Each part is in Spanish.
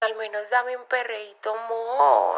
Al menos dame un perreíto, amor.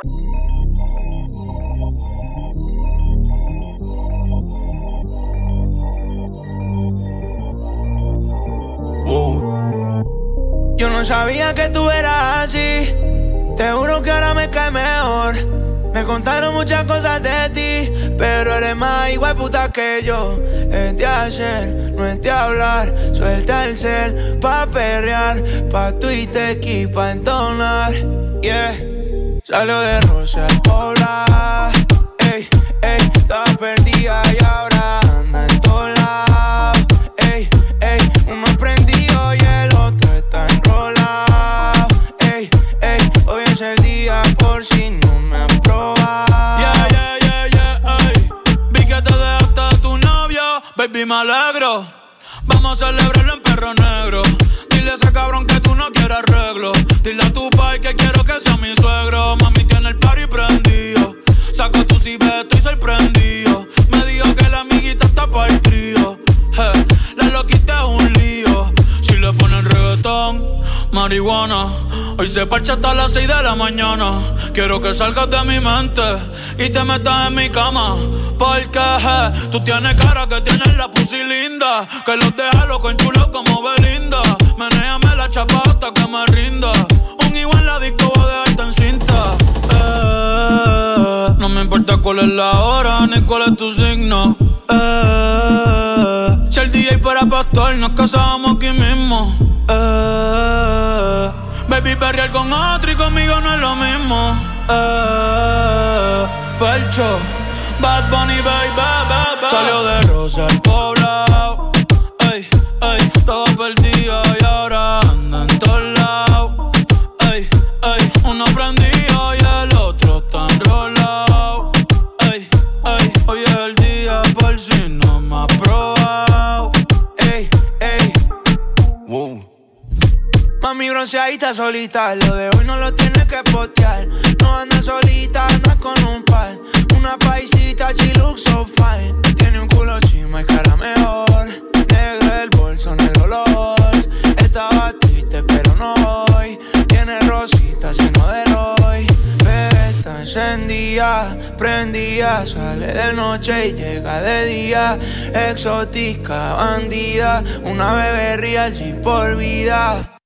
Yo no sabía que tú eras así. Te juro que ahora me cae mejor. Me contaron muchas cosas de ti, pero eres más igual puta que yo. Es de hacer, no es de hablar. Suelta el cel pa' perrear, pa' Twitter y pa' entonar. Yeah. Salió de Rosa al Pobla. Ey, ey, estaba perdida y ahora anda en todos lados. Ey, ey, uno prendido y el otro está enrolado. Ey, ey, hoy es el día por si no me han probado. Yeah, yeah, yeah, yeah, ey. Vi que te dejaste de tu novio, baby, me alegro. Vamos a celebrarlo en Perro Negro. Dile a ese cabrón que tú no quieres arreglo. Dile a tu pai que quiero que sea mi suegro. Mami tiene el party prendido. Saca tu cibe, estoy sorprendido. Me dijo que la amiguita está para el trío. La loquita es un lío. Si le ponen reggaetón, marihuana, hoy se parcha hasta las 6 de la mañana. Quiero que salgas de mi mente y te metas en mi cama. Porque tú tienes cara que tienes la pussy linda, que los deja loco en chulo como Belinda. Menéame la chapa hasta que me rinda. Un igual en la disco voy a dejarte en cinta. No me importa cuál es la hora ni cuál es tu signo. Si el DJ fuera pastor nos casábamos aquí mismo. Baby, perrear con otro y conmigo no es lo mismo. Felcho, Bad Bunny, baby, baby. Salió de Rosa al Poblado. Ey, ey, estaba perdida y ahora anda en todos lados. Ey, ey, uno prendido y el otro está enrolado. Ey, ey, hoy es el día por si no me has probado. Ey, ey, wow. Mami bronceadita solita, lo de hoy no lo tienes que postear. No anda solita, no es con un par. Una paisita, she looks so fine. Tiene un culo chima y cara mejor. Negro el bolso, negro los halls. Estaba triste pero no hoy. Tiene rositas y no de hoy. Pero está encendida, prendida. Sale de noche y llega de día. Exótica, bandida. Una bebé real, G por vida.